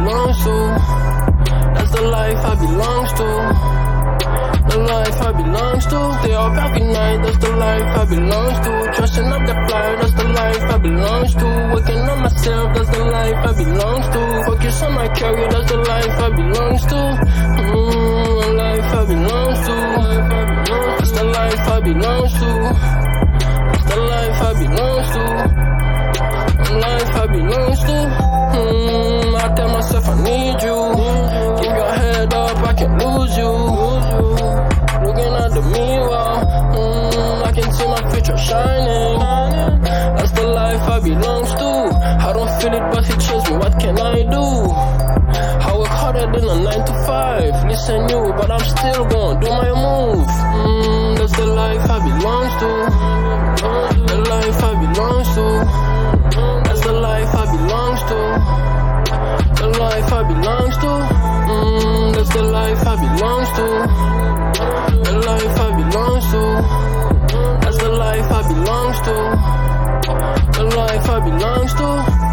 belongs to. That's the life I belongs to. The life I belongs to. Stay up every night, that's the life I belongs to. Trusting up the fly, that's the life I belongs to. Working on myself, that's the life I belongs to. Focus on my career, that's the life I belongs to. The life I belongs to. That's the life I belongs to. That's the life I belongs to. The life I belongs to. I tell myself I need you. Keep your head up, I can lose you. Looking at the mirror, I can see my future shining. That's the life I belongs to. I don't feel it, but it chills me. What can I do? I work harder than a 9 to 5. Listen you, but I'm still gonna do my move. That's the life I belongs to. The life I belongs to. That's the life I belongs to. The life I belongs to. That's the life I belongs to. The life I belongs to. That's the life I belongs to. The life I belongs to.